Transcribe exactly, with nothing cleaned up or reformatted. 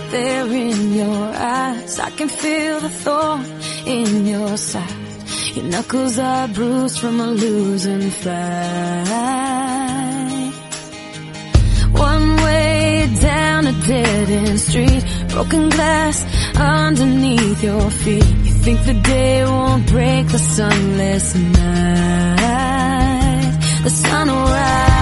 there in your eyes. I can feel the thorn in your side. Your knuckles are bruised from a losing fight. One way down a dead-end street, broken glass underneath your feet. You think the day won't break the sunless night. The sun will rise.